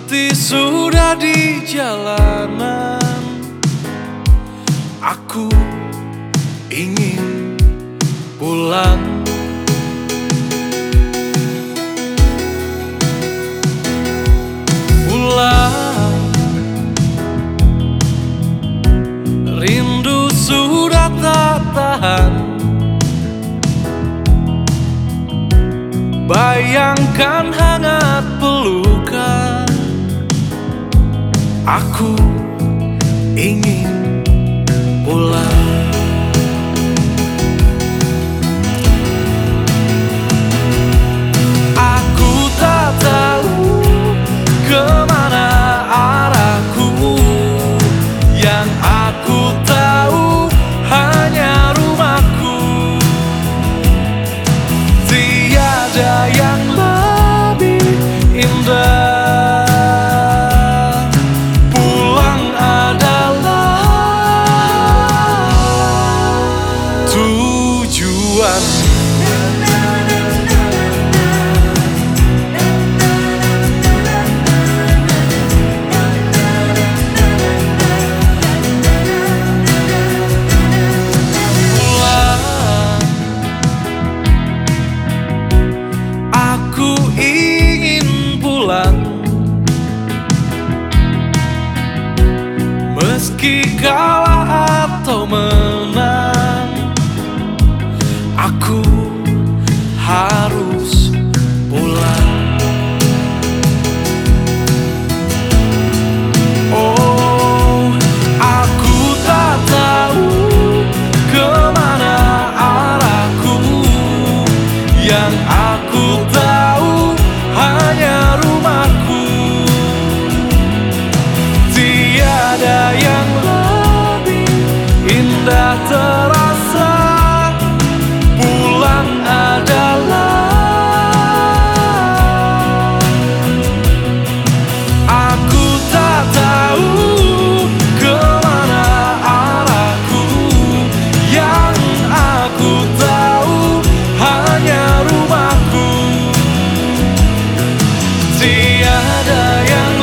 Seperti sudah di jalanan, aku ingin pulang. Pulang, rindu sudah tak tahan. Bayangkan hangat pelukan, aku ingin pulang. Aku tak tahu kemana arahku, yang aku tahu hanya rumahku. Tiada yang lebih indah, pulang adalah tujuan. Aku ingin pulang, meski kalah atau menang, aku harus pulang. Oh, aku tak tahu kemana arahku, yang aku tahu hanya rumahku. Tiada yang lebih indah terasa, pulang adalah. Aku tak tahu kemana arahku, yang aku tahu hanya rumahku. Tiada yang